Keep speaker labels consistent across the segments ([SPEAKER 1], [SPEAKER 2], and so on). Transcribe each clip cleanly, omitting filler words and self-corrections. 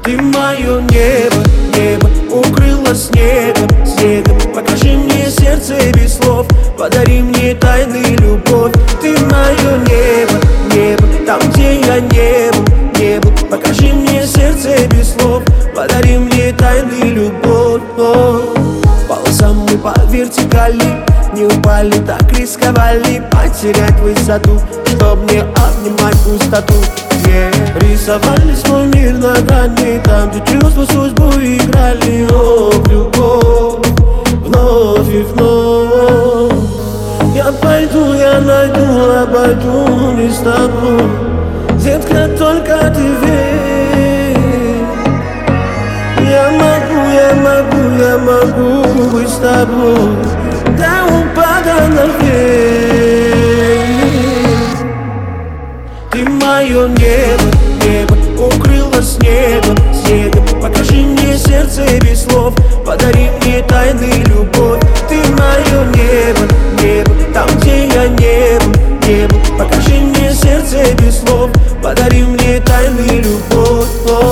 [SPEAKER 1] Ты мое небо, небо укрыло снегом, снегом. Покажи мне сердце без слов, подари мне тайны любовь. Ты мое небо, небо, там, где я не был, не был. Покажи мне сердце без слов, подари мне тайны любовь. Полосам мы по вертикали, не упали, так рисковали потерять высоту, чтоб мне обнимать пустоту. Рисовали свой мир на грани, там, где чувства судьбу играли. В любовь, вновь и вновь. Я пойду, я найду, обойду не с тобой. Детка, только ты верь. Я могу быть с тобой до упада наверх. Ты мое небо, небо укрыло снегом, снегом. Покажи мне сердце без слов, подари мне тайны любовь. Ты мое небо, небо, там, где я не был, не был. Покажи мне сердце без слов, подари мне тайны любовь.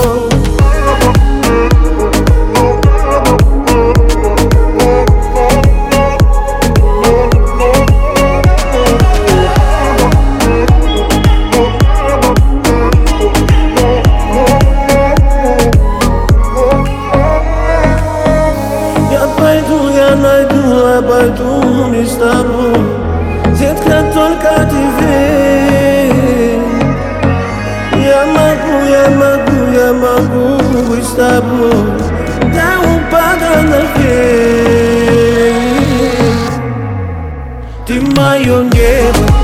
[SPEAKER 1] Я найду, обойду не с тобой. Детка, только ты верь. Я могу быть с тобой до упада наверх. Ты мое небо,